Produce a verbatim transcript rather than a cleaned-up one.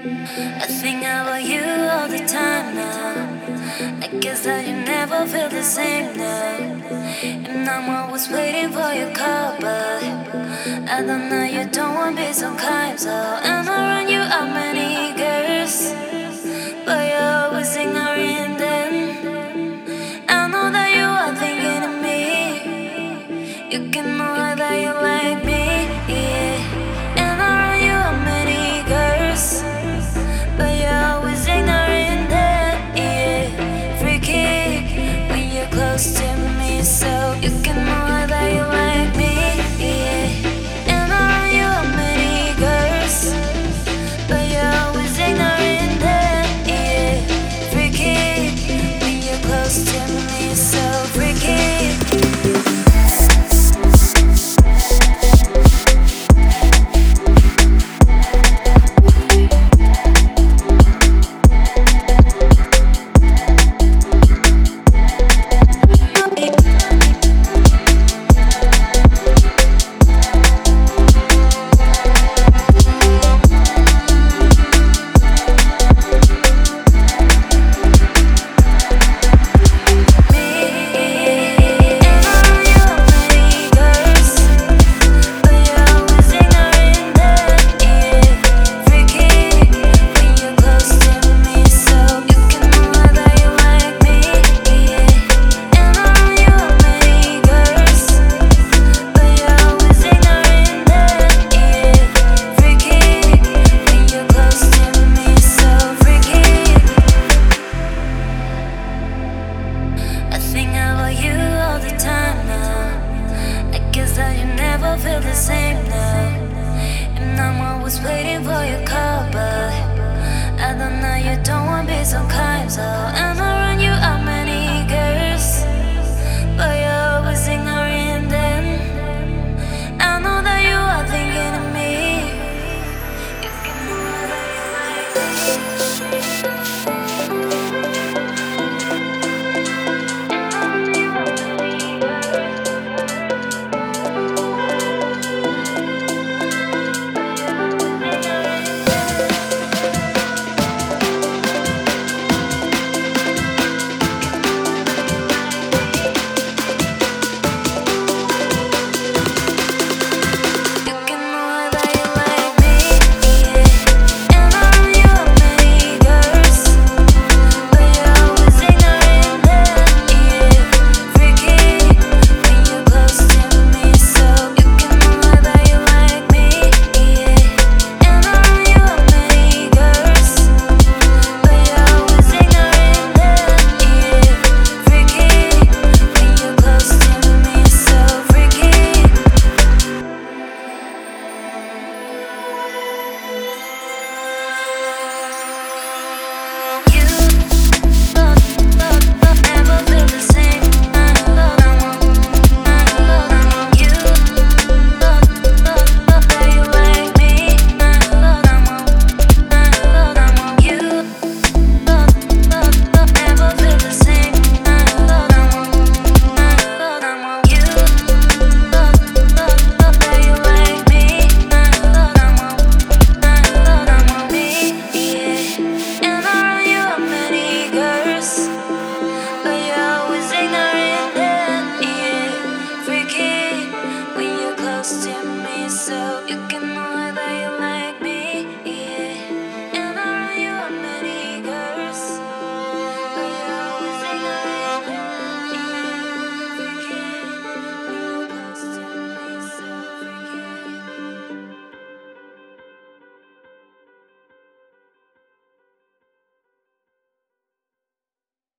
I think about you all the time now. I guess that you never feel the same now. And I'm always waiting for your call, but I don't know, you don't want to be so kind. So, and I run you out many girls, but you're always ignoring them. I know that you are thinking of me. You can know that you like me, yeah. And I run you out many girls, but you're always ignoring them, yeah. Freaky when you're close to me, so you can know that you like me, yeah. And I run you out many girls, but you're always ignoring them, yeah. Freaky when you're close to me, so freaky. Feel the same now, and I'm always waiting for your call, but I don't know, you don't want to be so kind, so and I